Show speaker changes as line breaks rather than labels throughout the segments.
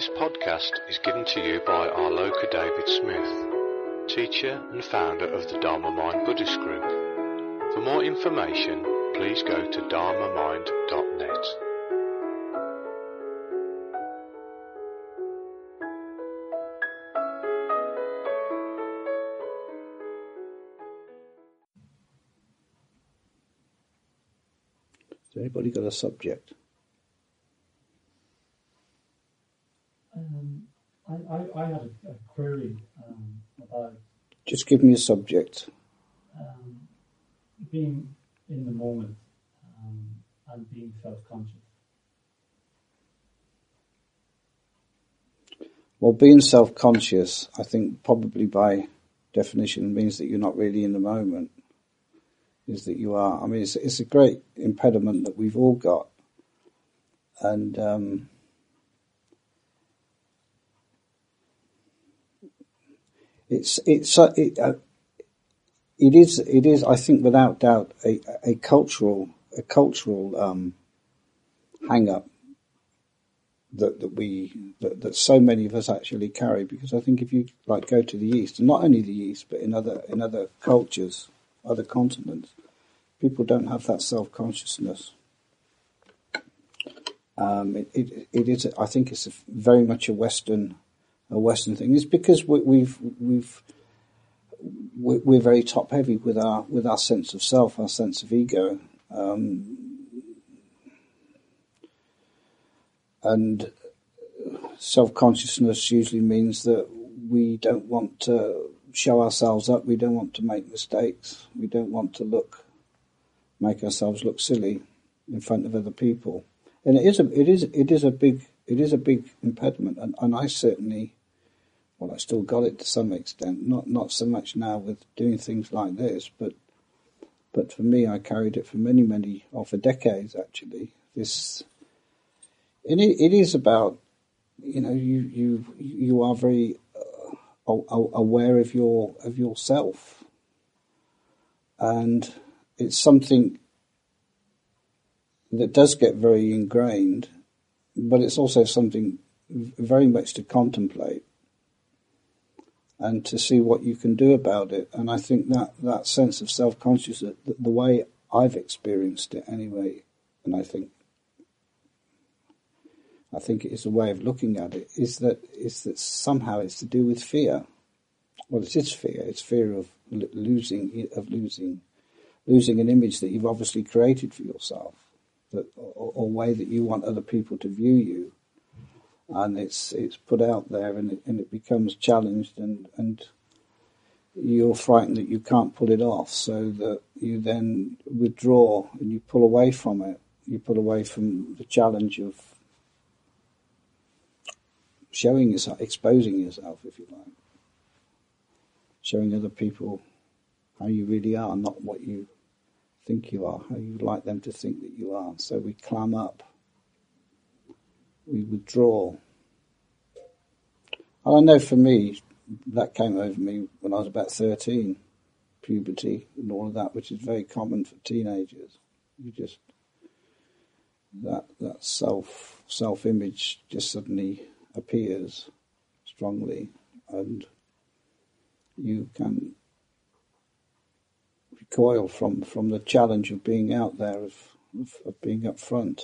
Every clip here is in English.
This podcast is given to you by Arloka David Smith, teacher and founder of the Dharma Mind Buddhist Group. For more information, please go to dharmamind.net.
Has anybody got a subject?
I had a query about
Just give me a subject.
being in the moment and being self-conscious.
Well, being self-conscious, I think probably by definition means that you're not really in the moment. Is that you are. I mean, it's a great impediment that we've all got. And it is, I think, without doubt, a cultural hang up that so many of us actually carry. Because I think if you go to the East, and not only the East, but in other cultures, other continents, people don't have that self-consciousness. It is. I think it's very much a Western thing. It's because we're very top heavy with our sense of self, our sense of ego, and self-consciousness usually means that we don't want to show ourselves up. We don't want to make mistakes. We don't want to make ourselves look silly in front of other people. And it is a big impediment. And I certainly, I still got it to some extent. Not so much now with doing things like this, but for me, I carried it for for decades actually. It is about, you are very aware of yourself, and it's something that does get very ingrained, but it's also something very much to contemplate and to see what you can do about it. And I think that sense of self-consciousness, the way I've experienced it anyway, and I think it is a way of looking at it, is that somehow it's to do with fear. Well, it is fear. It's fear of losing an image that you've obviously created for yourself, or way that you want other people to view you, and it's put out there, and it becomes challenged, and you're frightened that you can't pull it off, so that you then withdraw and you pull away from it. You pull away from the challenge of showing yourself, exposing yourself, if you like, showing other people how you really are, not what you think you are, how you like them to think that you are. So we clam up, we withdraw. And I know for me, that came over me when I was about 13, puberty and all of that, which is very common for teenagers. You just, that self-image just suddenly appears strongly, and you can recoil from the challenge of being out there, of being up front.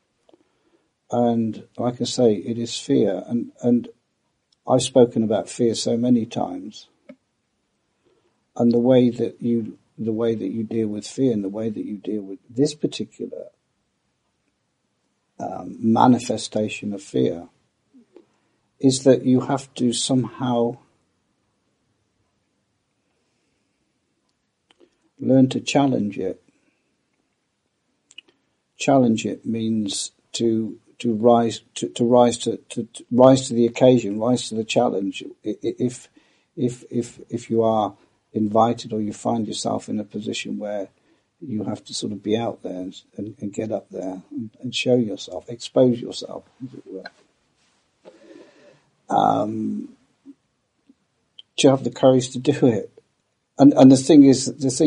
And like I say, it is fear, and I've spoken about fear so many times, and the way that you deal with fear, and the way that you deal with this particular manifestation of fear, is that you have to somehow learn to challenge it. Challenge it means to rise to the occasion, rise to the challenge. If you are invited, or you find yourself in a position where you have to sort of be out there and get up there and show yourself, expose yourself, as it were. To have the courage to do it. And the thing is,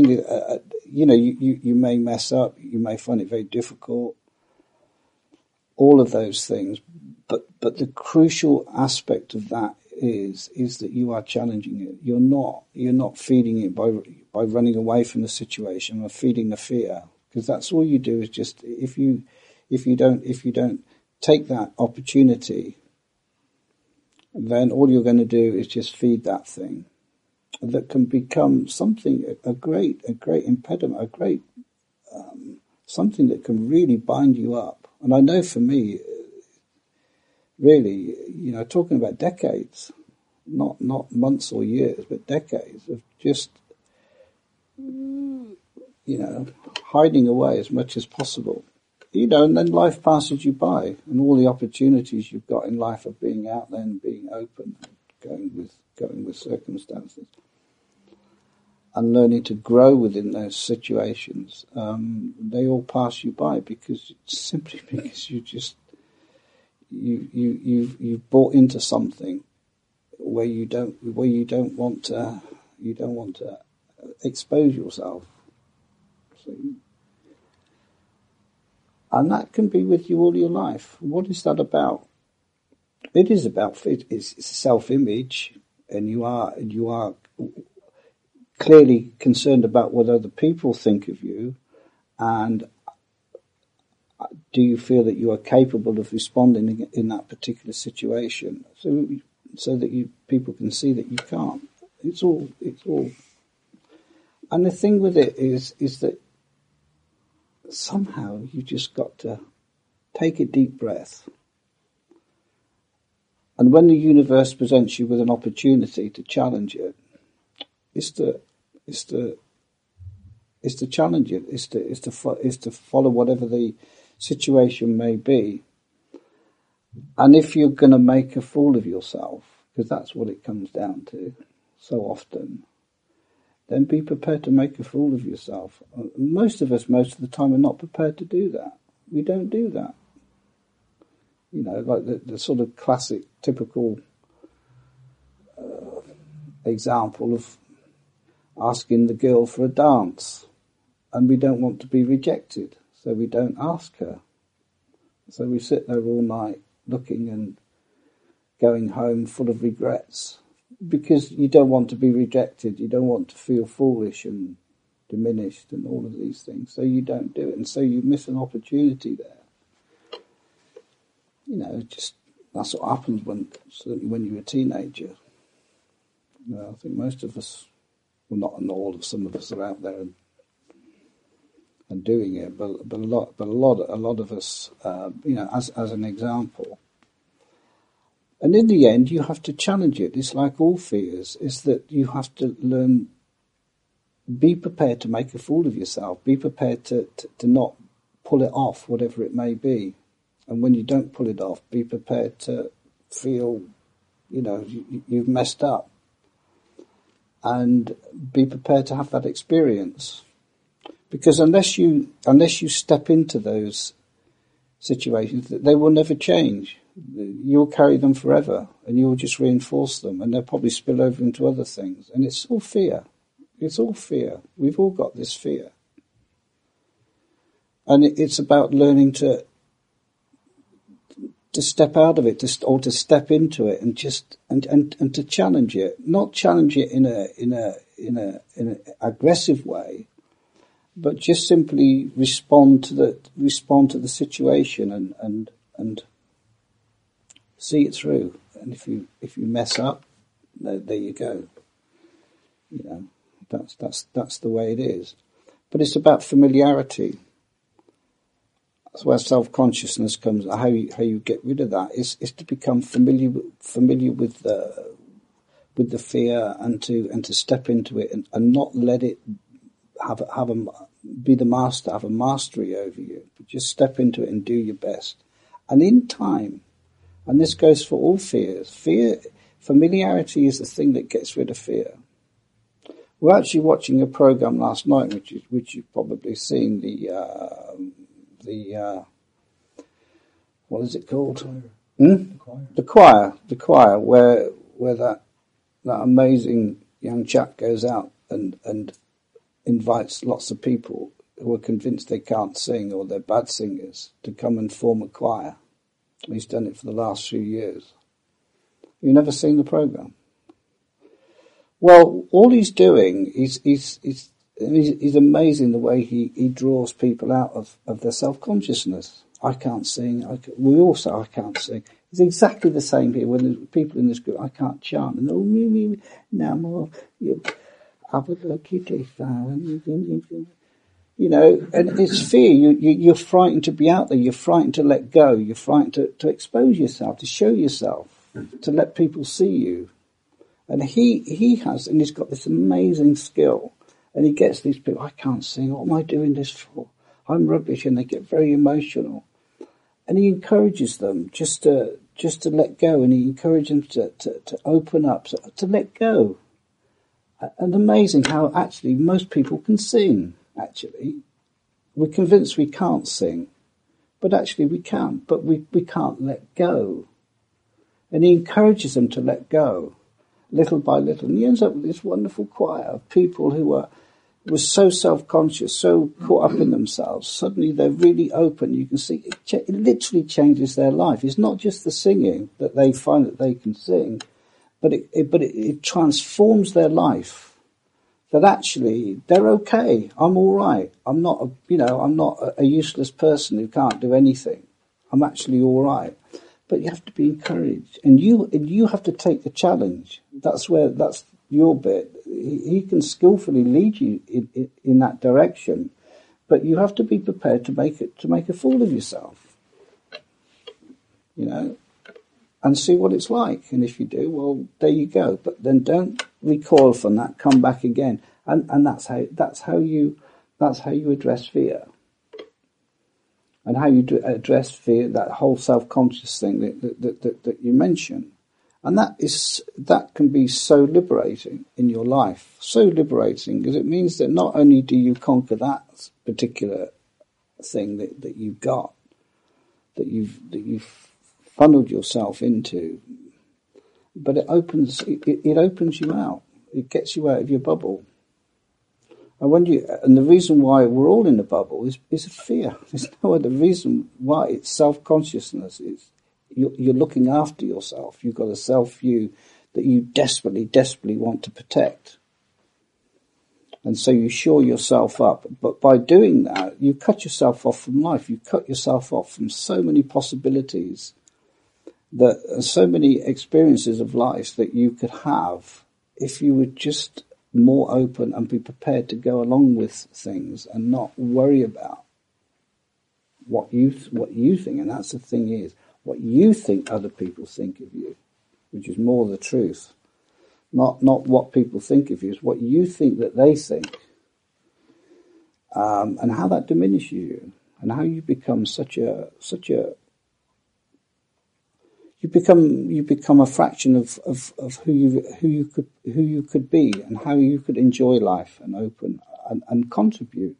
you may mess up, you may find it very difficult, all of those things, But the crucial aspect of that is that you are challenging it. You're not feeding it by running away from the situation or feeding the fear, because that's all you do is just if you don't take that opportunity, then all you're going to do is just feed that thing that can become something a great impediment, something that can really bind you up. And I know for me, really, talking about decades, not months or years, but decades of just, hiding away as much as possible. And then life passes you by, and all the opportunities you've got in life of being out there and being open, going with circumstances, and learning to grow within those situations. They all pass you by because you've bought into something where you don't want to expose yourself. See? And that can be with you all your life. What is that about? It is about it's self-image, and you are clearly concerned about what other people think of you, and do you feel that you are capable of responding in that particular situation, so that people can see that you can't. It's all. And the thing with it is that somehow you just got to take a deep breath. And when the universe presents you with an opportunity to challenge it, is to challenge it, is to follow whatever the situation may be. And if you're going to make a fool of yourself, because that's what it comes down to so often, then be prepared to make a fool of yourself. Most of us, most of the time, are not prepared to do that. We don't do that. Like the sort of classic, typical example of asking the girl for a dance, and we don't want to be rejected, so we don't ask her. So we sit there all night looking and going home full of regrets, because you don't want to be rejected, you don't want to feel foolish and diminished and all of these things, so you don't do it, and so you miss an opportunity there. Just that's what happens certainly when you're a teenager. I think most of us, well, not all of, some of us are out there and doing it, but a lot of us, as an example. And in the end, you have to challenge it. It's like all fears, is that you have to learn, be prepared to make a fool of yourself, be prepared to not pull it off, whatever it may be. And when you don't pull it off, be prepared to feel, you've messed up. And be prepared to have that experience. Because unless you step into those situations, they will never change. You'll carry them forever, and you'll just reinforce them, and they'll probably spill over into other things. And it's all fear. It's all fear. We've all got this fear. And it's about learning to step out of it, or to step into it, and just and to challenge it. Not challenge it in an aggressive way, but just simply respond to the situation and see it through. And if you mess up, there you go. That's the way it is. But it's about familiarity. That's where self-consciousness comes. How you get rid of that is to become familiar with the fear, and to step into it and not let it be the master, have a mastery over you. But just step into it and do your best. And in time, and this goes for all fears. Familiarity is the thing that gets rid of fear. We're actually watching a program last night, which you've probably seen, the what is it called? The choir, where that amazing young chap goes out and invites lots of people who are convinced they can't sing or they're bad singers to come and form a choir. He's done it for the last few years. You've never seen the program? Well, all he's doing is he's amazing the way he draws people out of their self-consciousness. I can't sing. We all say I can't sing. It's exactly the same here. When there's people in this group, I can't chant. And me, now more, you know, and it's fear. You're frightened to be out there. You're frightened to let go. You're frightened to expose yourself, to show yourself, to let people see you. And he has, and he's got this amazing skill. And he gets these people, I can't sing. What am I doing this for? I'm rubbish. And they get very emotional. And he encourages them just to let go. And he encourages them to open up, to let go. And amazing how actually most people can sing. Actually, we're convinced we can't sing, but actually we can. But we can't let go. And he encourages them to let go, little by little. And he ends up with this wonderful choir of people who were so self-conscious, so caught up in themselves. Suddenly they're really open. You can see it literally changes their life. It's not just the singing that they find that they can sing, but it transforms their life. That actually they're okay. I'm all right. I'm not a useless person who can't do anything. I'm actually all right. But you have to be encouraged, and you have to take the challenge. That's your bit. He can skillfully lead you in that direction, but you have to be prepared to make a fool of yourself. You know, and see what it's like. And if you do, well, there you go. But then don't recoil from that. Come back again, and that's how you address fear. And how you address fear, that whole self-conscious thing that you mentioned. And that can be so liberating in your life. So liberating, because it means that not only do you conquer that particular thing that you've got, that you've funneled yourself into, but it opens you out. It gets you out of your bubble. And the reason why we're all in the bubble is fear. There's no other reason why. It's self-consciousness. You're looking after yourself. You've got a self-view that you desperately, desperately want to protect. And so you shore yourself up. But by doing that, you cut yourself off from life. You cut yourself off from so many possibilities, so many experiences of life that you could have if you would just more open and be prepared to go along with things and not worry about what you think. And that's the thing is, what you think other people think of you, which is more the truth. Not what people think of you, it's what you think that they think. And how that diminishes you, and how you become you become a fraction of who you could be, and how you could enjoy life and open and contribute.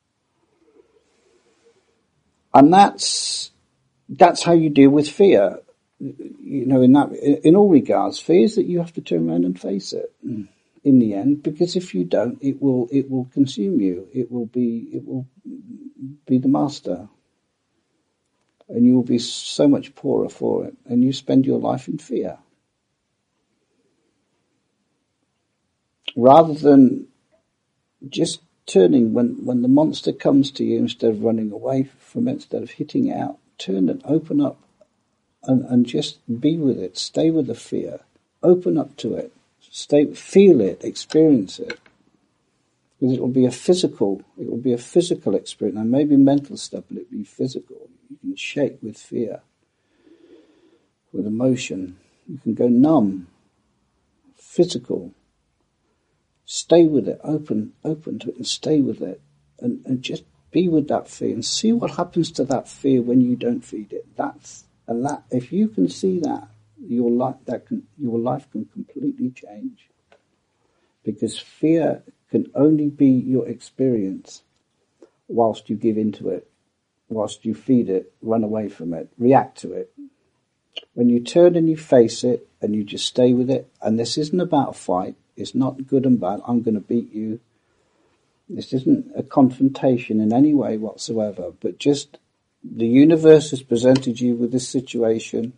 And that's how you deal with fear. You know, in all regards, fear is that you have to turn around and face it in the end, because if you don't, it will consume you. It will be the master. And you will be so much poorer for it, and you spend your life in fear. Rather than just turning when the monster comes to you, instead of running away from it, instead of hitting it out, turn and open up and just be with it. Stay with the fear. Open up to it. Feel it, experience it. Because it will be a physical experience. And maybe mental stuff, but it'll be physical. You can shake with fear, with emotion. You can go numb, physical. Stay with it, open to it, and stay with it. And just be with that fear and see what happens to that fear when you don't feed it. If you can see that, your life can completely change. Because fear can only be your experience whilst you give into it, whilst you feed it, run away from it, react to it. When you turn and you face it and you just stay with it, and this isn't about a fight, it's not good and bad, I'm going to beat you. This isn't a confrontation in any way whatsoever, but just the universe has presented you with this situation,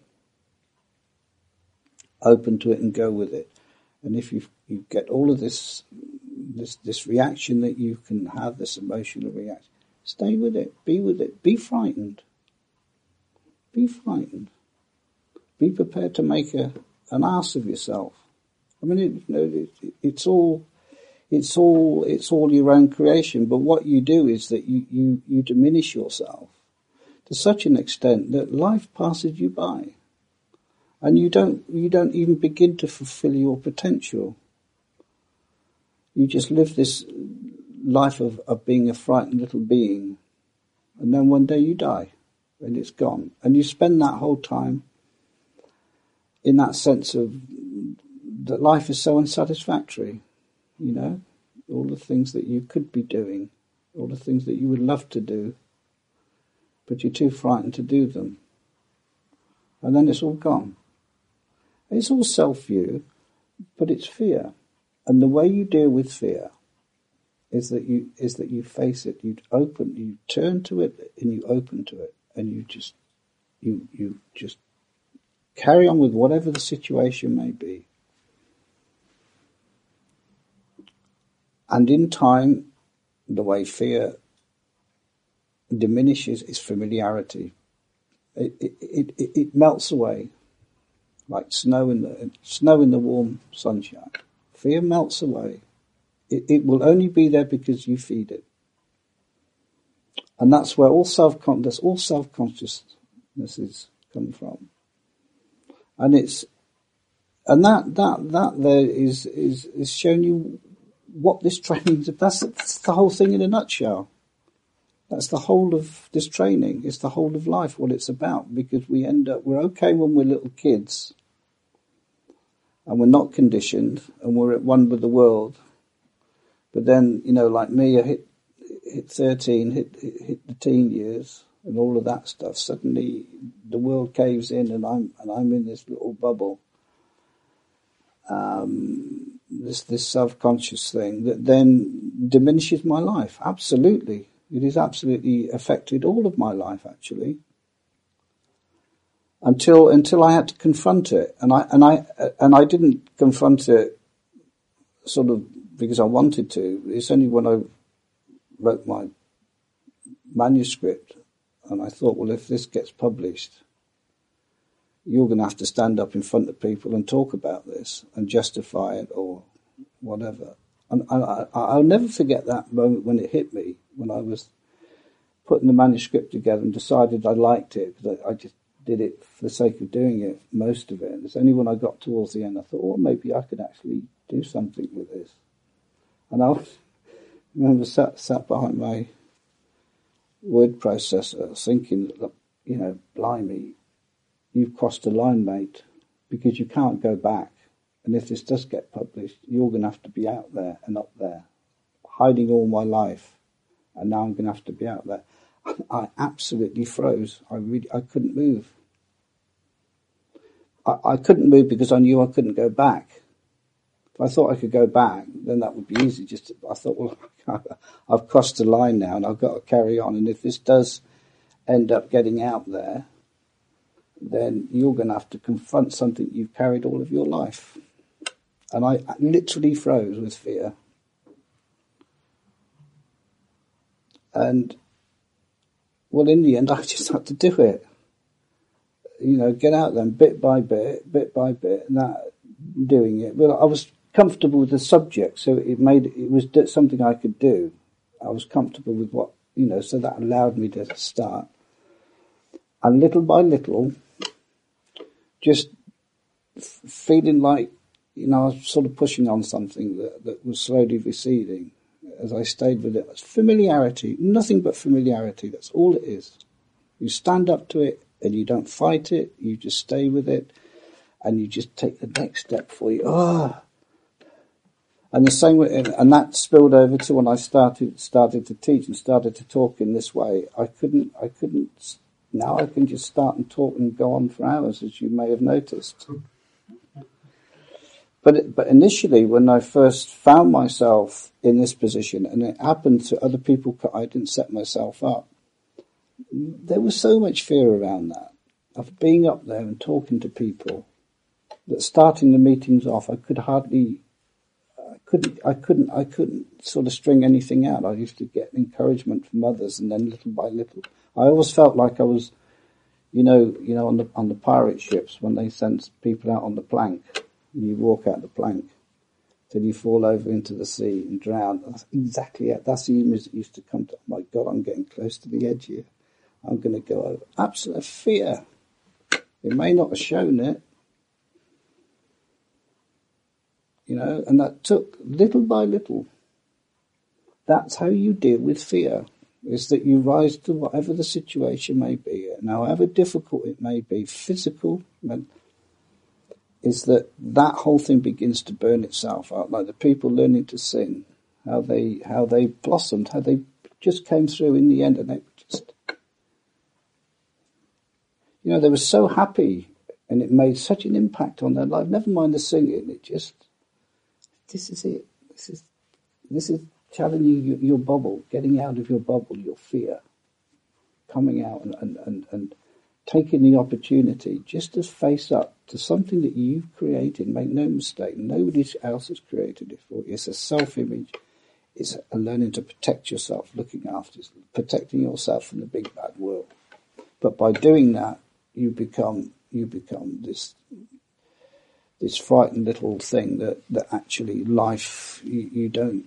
open to it and go with it. And if you get all of this reaction that you can have, this emotional reaction, stay with it, be frightened. Be frightened. Be prepared to make an ass of yourself. I mean, it's all your own creation. But what you do is that you diminish yourself to such an extent that life passes you by, and you don't even begin to fulfill your potential. You just live this life of being a frightened little being, and then one day you die, and it's gone, and you spend that whole time in that sense of that life is so unsatisfactory, all the things that you could be doing, all the things that you would love to do, but you're too frightened to do them. And then it's all gone. It's all self-view, but it's fear. And the way you deal with fear is that you face it, you turn to it and you open to it, and you just carry on with whatever the situation may be. And in time, the way fear diminishes is familiarity. It melts away like snow in the warm sunshine. Fear melts away. It will only be there because you feed it. And that's where all self-consciousnesses come from. And that there is showing you what this training is. That's the whole thing in a nutshell. That's the whole of this training. It's the whole of life, what it's about, because we're okay when we're little kids and we're not conditioned and we're at one with the world. But then, like me, I hit 13, hit the teen years and all of that stuff. Suddenly the world caves in and I'm in this little bubble. This self-conscious thing that then diminishes my life. Absolutely. It has absolutely affected all of my life, actually. Until I had to confront it. And I didn't confront it sort of because I wanted to. It's only when I wrote my manuscript and I thought, well, if this gets published, you're going to have to stand up in front of people and talk about this and justify it or whatever. And I'll never forget that moment when it hit me, when I was putting the manuscript together and decided I liked it, because I just did it for the sake of doing it, most of it. And it's only when I got towards the end I thought, maybe I could actually do something with this. And I remember sat behind my word processor thinking, blimey, you've crossed a line, mate, because you can't go back. And if this does get published, you're going to have to be out there and up there, hiding all my life. And now I'm going to have to be out there. I absolutely froze. I couldn't move. I couldn't move because I knew I couldn't go back. If I thought I could go back, then that would be easy. I thought, well, I've crossed the line now and I've got to carry on. And if this does end up getting out there, then you're going to have to confront something you've carried all of your life. And I literally froze with fear. And, well, in the end, I just had to do it. Get out there, bit by bit, and that, doing it. Well, I was comfortable with the subject, so it was something I could do. I was comfortable with what, so that allowed me to start. And little by little, just feeling like, I was sort of pushing on something that was slowly receding as I stayed with it. It's familiarity, nothing but familiarity. That's all it is. You stand up to it and you don't fight it. You just stay with it and you just take the next step for you. And the same way, and that spilled over to when I started to teach and started to talk in this way. I couldn't. Now I can just start and talk and go on for hours, as you may have noticed. But initially, when I first found myself in this position, and it happened to other people, I didn't set myself up. there was so much fear around that, of being up there and talking to people, that starting the meetings off, I couldn't sort of string anything out. I used to get encouragement from others, and then little by little, I always felt like I was, on the pirate ships when they sent people out on the plank, and you walk out the plank till you fall over into the sea and drown. That's exactly it. That's the image that used to come to. Oh my God, I'm getting close to the edge here. I'm going to go over. Absolute fear. It may not have shown it, and that took little by little. That's how you deal with fear, is that you rise to whatever the situation may be, and however difficult it may be, physical, is that whole thing begins to burn itself out, like the people learning to sing, how they blossomed, how they just came through in the end, and they just, they were so happy, and it made such an impact on their life. Never mind the singing, it just, this is it. This is challenging your bubble, getting out of your bubble, your fear, coming out and taking the opportunity just to face up to something that you've created. Make no mistake, nobody else has created it for you. It's a self-image. It's a learning to protect yourself, looking after, protecting yourself from the big bad world. But by doing that, you become this frightened little thing that actually life, you don't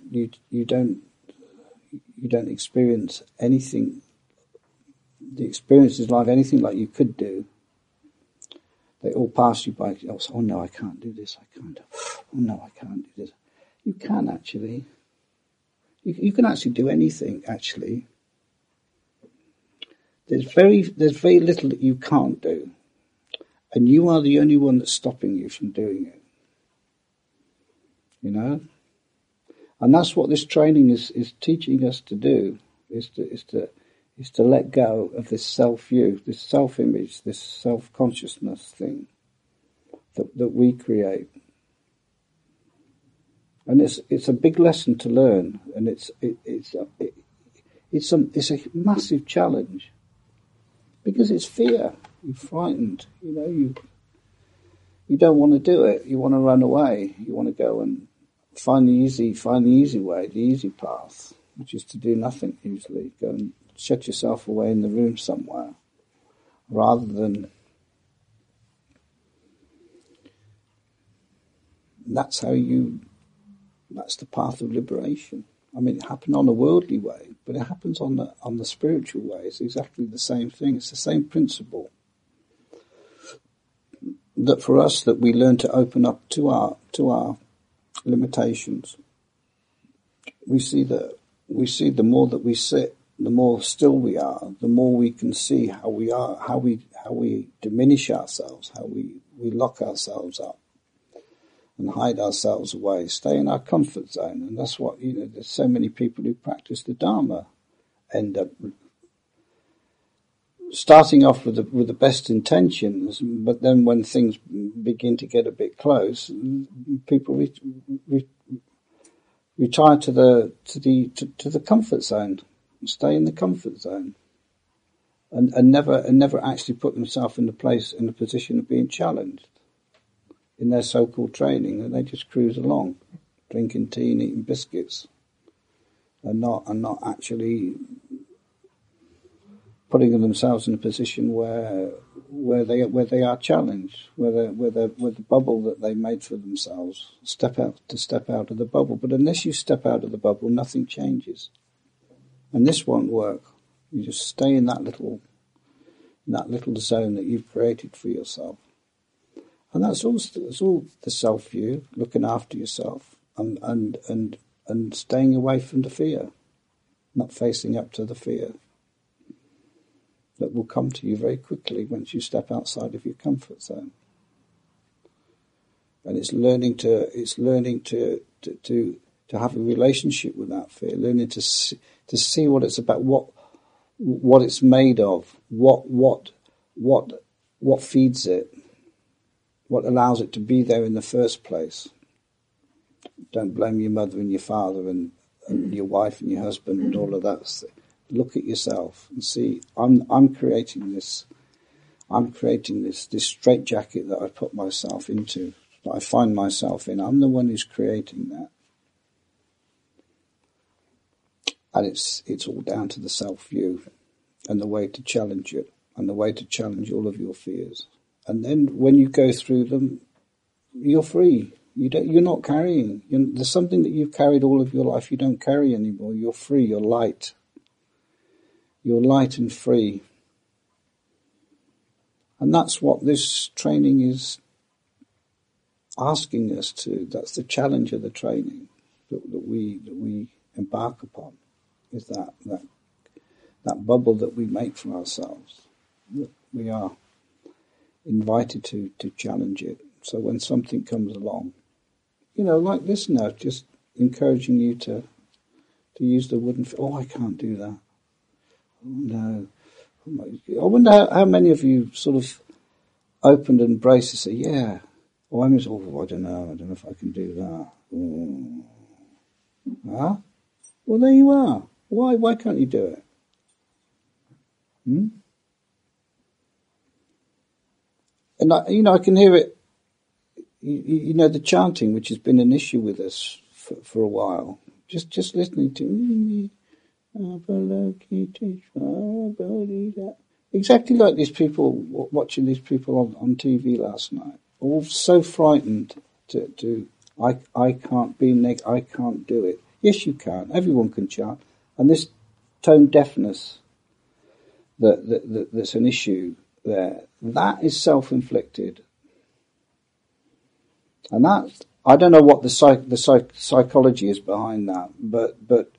experience anything. The experience is like anything like you could do. They all pass you by. Oh no, I can't do this. I can't. Oh no, I can't do this. You can actually. You can actually do anything. Actually, there's very little that you can't do, and you are the only one that's stopping you from doing it. And that's what this training is teaching us to do. Is to let go of this self-view, this self-image, this self-consciousness thing that we create. And it's a big lesson to learn, and it's a massive challenge, because it's fear. You're frightened. You don't want to do it. You want to run away. You want to go and find the easy way, the easy path, which is to do nothing usually. Go and shut yourself away in the room somewhere, rather than. That's the path of liberation. I mean, it happened on a worldly way, but it happens on the spiritual way. It's exactly the same thing. It's the same principle. That for us, that we learn to open up to our limitations. We see the more that we sit, the more still we are, the more we can see how we are, how we diminish ourselves, how we lock ourselves up and hide ourselves away, stay in our comfort zone. And that's what, there's so many people who practice the Dharma end up starting off with the best intentions, but then when things begin to get a bit close, people retire to the comfort zone, stay in the comfort zone, and never actually put themselves in a position of being challenged in their so-called training, and they just cruise along, drinking tea and eating biscuits, and not actually putting themselves in a position where they are challenged, where the bubble that they made for themselves step out of the bubble. But unless you step out of the bubble, nothing changes, and this won't work. You just stay in that little zone that you've created for yourself. And that's all the self-view, looking after yourself, and staying away from the fear, not facing up to the fear that will come to you very quickly once you step outside of your comfort zone. And it's learning to have a relationship with that fear, learning to see what it's about, what it's made of, what feeds it. What allows it to be there in the first place. Don't blame your mother and your father and your wife and your husband and all of that. look at yourself and see, I'm creating this straitjacket that I put myself into, that I find myself in. I'm the one who's creating that. And it's all down to the self-view and the way to challenge it and the way to challenge all of your fears. And then when you go through them, you're free. You're not carrying. There's something that you've carried all of your life you don't carry anymore. You're free. You're light. You're light and free. And that's what this training is asking us to. That's the challenge of the training that we embark upon. Is that bubble that we make for ourselves. We are invited to challenge it. So when something comes along, like this now, just encouraging you to use the wooden. I can't do that. Oh, no. I wonder how many of you sort of opened and embraced and say, yeah. I don't know if I can do that. Huh? Well, there you are. Why can't you do it? And I can hear it. The chanting, which has been an issue with us for a while. Just listening to exactly like these people watching these people on TV last night, all so frightened to I can't be I can't do it. Yes, you can. Everyone can chant, and this tone deafness that's an issue there. That is self-inflicted, and that's. I don't know what the psychology is behind that, but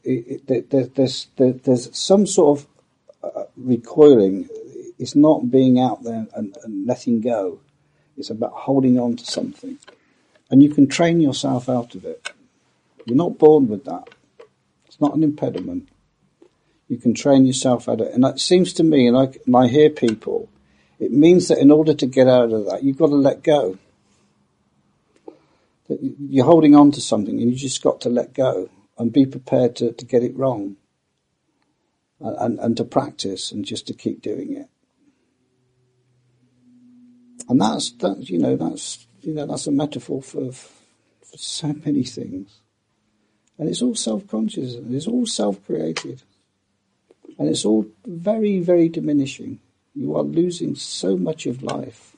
there's some sort of recoiling. It's not being out there and letting go. It's about holding on to something, and you can train yourself out of it. You're not born with that. It's not an impediment. You can train yourself out of it, and it seems to me, and I hear people, it means that in order to get out of that, you've got to let go. That you're holding on to something and you just got to let go and be prepared to get it wrong and to practice and just to keep doing it. And that's a metaphor for so many things. And it's all self-conscious and it's all self-created. And it's all very, very diminishing. You are losing so much of life.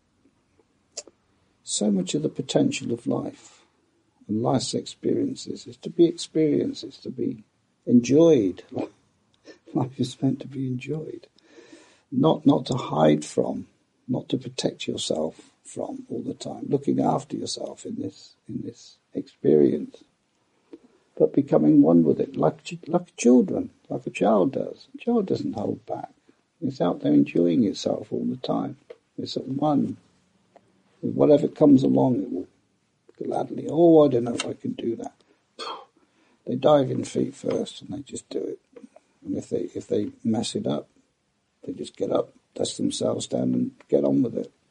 So much of the potential of life and life's experiences is to be experienced, it's to be enjoyed. Life is meant to be enjoyed, not to hide from, not to protect yourself from all the time, looking after yourself in this experience, but becoming one with it, like children, like a child does. A child doesn't hold back. It's out there enjoying itself all the time. It's at one. Whatever comes along, it will gladly. I don't know if I can do that. They dive in feet first, and they just do it. And if they mess it up, they just get up, dust themselves down, and get on with it.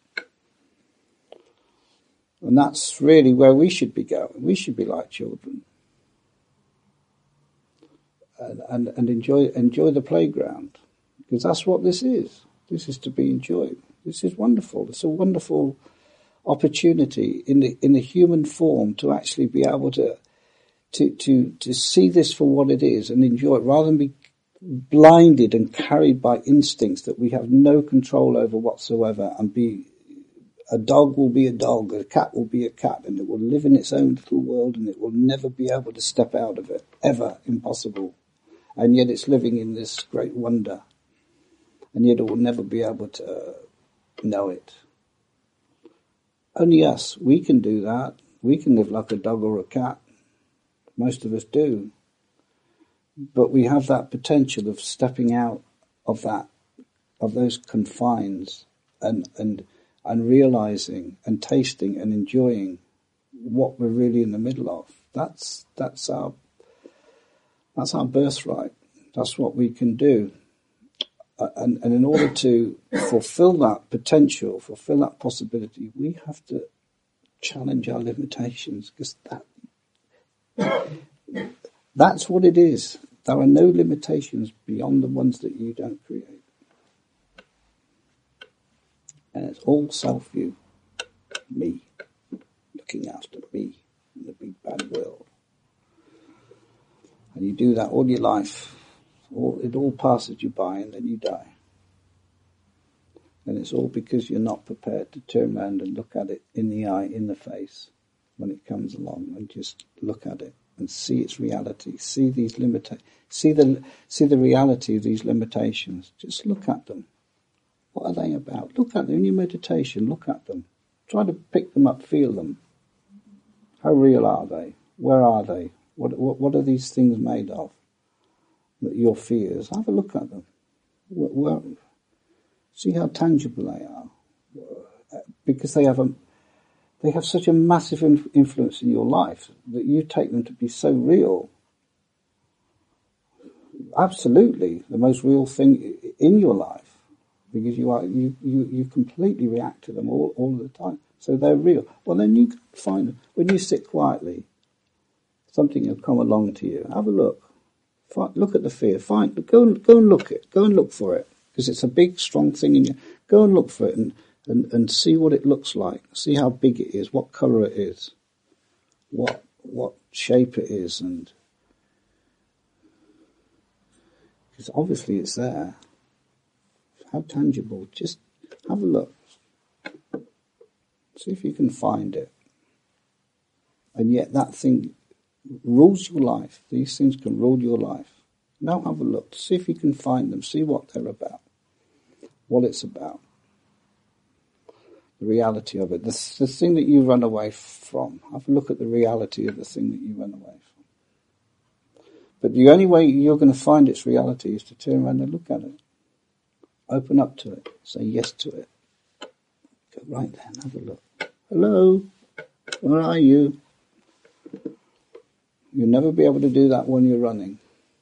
And that's really where we should be going. We should be like children, and enjoy the playground, because that's what this is. This is to be enjoyed. This is wonderful. It's a wonderful opportunity in the human form to actually be able to see this for what it is and enjoy it, rather than be blinded and carried by instincts that we have no control over whatsoever, and a dog will be a dog, a cat will be a cat, and it will live in its own little world and it will never be able to step out of it, ever. Impossible. And yet it's living in this great wonder, and yet it will never be able to know it. Only us, we can do that. We can live like a dog or a cat. Most of us do. But we have that potential of stepping out of those confines and realizing and tasting and enjoying what we're really in the middle of. That's our birthright. That's what we can do. And in order to fulfill that potential, fulfill that possibility, we have to challenge our limitations, because that's what it is. There are no limitations beyond the ones that you don't create. And it's all self-view. Me. Looking after me in the big bad world. And you do that all your life. It all passes you by and then you die. And it's all because you're not prepared to turn around and look at it in the eye, in the face, when it comes along, and just look at it and see its reality. See these see the reality of these limitations. Just look at them. What are they about? Look at them in your meditation. Look at them. Try to pick them up, feel them. How real are they? Where are they? What are these things made of? Your fears. Have a look at them. See how tangible they are, because they have such a massive influence in your life that you take them to be so real. Absolutely, the most real thing in your life, because you completely react to them all the time. So they're real. Well, then you can find them when you sit quietly. Something will come along to you. Have a look. Look at the fear. Go and look it. Go and look for it. Because it's a big, strong thing in you. Go and look for it and see what it looks like. See how big it is, what colour it is, what shape it is, and because obviously it's there. How tangible. Just have a look. See if you can find it. And yet that thing rules your life. These things can rule your life. Now have a look. See if you can find them. See what they're about. What it's about. The reality of it. The thing that you run away from. Have a look at the reality of the thing that you run away from. But the only way you're going to find its reality is to turn around and look at it. Open up to it. Say yes to it. Go right there and have a look. Hello? Where are you? You'll never be able to do that when you're running.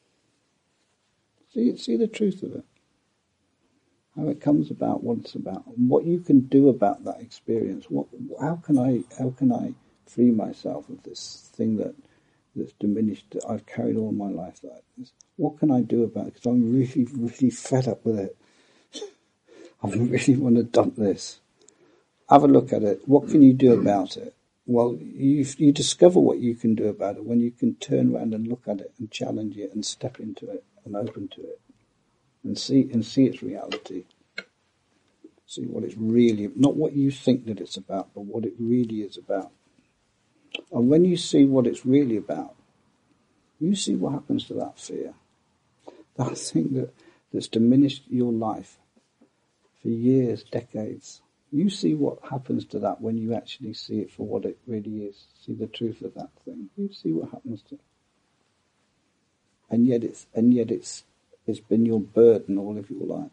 See the truth of it. How it comes about, what it's about, and what you can do about that experience. How can I free myself of this thing that's diminished, that I've carried all my life like this? What can I do about it? Because I'm really, really fed up with it. I really want to dump this. Have a look at it. What can you do about it? Well, you discover what you can do about it when you can turn around and look at it and challenge it and step into it and open to it and see its reality. See what it's really, not what you think that it's about, but what it really is about. And when you see what it's really about, you see what happens to that fear. That thing that's diminished your life for years, decades. You see what happens to that when you actually see it for what it really is. See the truth of that thing. You see what happens to it. And yet it's been your burden all of your life.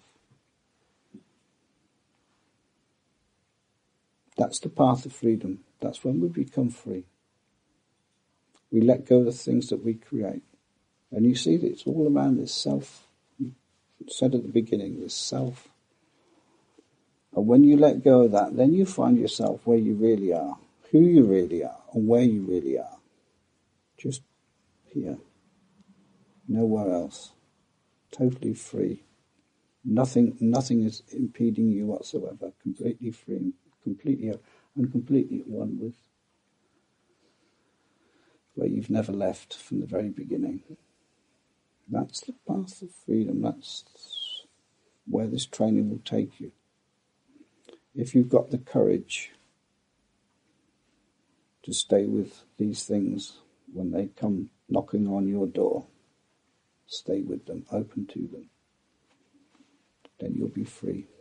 That's the path of freedom. That's when we become free. We let go of the things that we create. And you see that it's all around this self. You said at the beginning, this self. And when you let go of that, then you find yourself where you really are, who you really are, and where you really are. Just here. Nowhere else. Totally free. Nothing is impeding you whatsoever. Completely free, completely at one with where you've never left from the very beginning. That's the path of freedom. That's where this training will take you. If you've got the courage to stay with these things when they come knocking on your door, stay with them, open to them, then you'll be free.